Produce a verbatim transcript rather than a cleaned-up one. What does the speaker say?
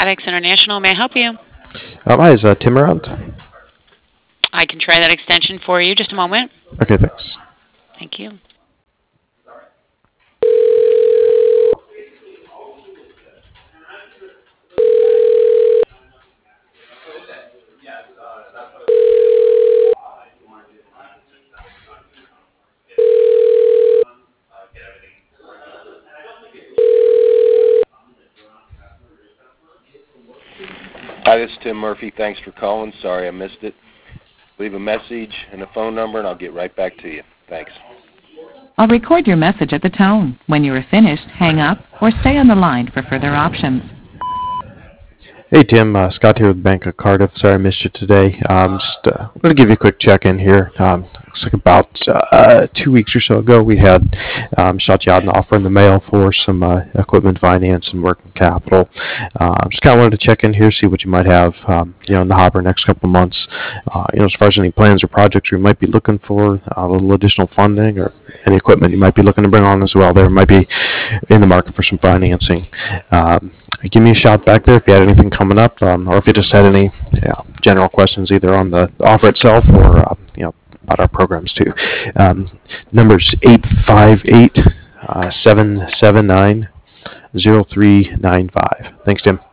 Aquatics International. May I help you? Um, hi, is uh, Tim around? I can try that extension for you. Just a moment. Okay, thanks. Thank you. Hi, this is Tim Murphy. Thanks for calling. Sorry I missed it. Leave a message and a phone number, and I'll get right back to you. Thanks. I'll record your message at the tone. When you are finished, hang up or stay on the line for further options. Hey, Tim. Uh, Scott here with Bank of Cardiff. Sorry I missed you today. Um, just uh, want to give you a quick check-in here. Um, looks like about uh, two weeks or so ago we had um, shot you out an offer in the mail for some uh, equipment finance and working capital. Uh, just kind of wanted to check in here, see what you might have, um, you know, in the hopper next couple of months. Uh, you know, as far as any plans or projects you might be looking for, uh, a little additional funding or any equipment you might be looking to bring on as well. There might be in the market for some financing. Um, give me a shout back there if you had anything coming up, um, or if you just had any yeah, general questions either on the offer itself or uh, you know about our programs too. Um, number's eight five eight seven seven nine zero three nine five. Thanks, Tim.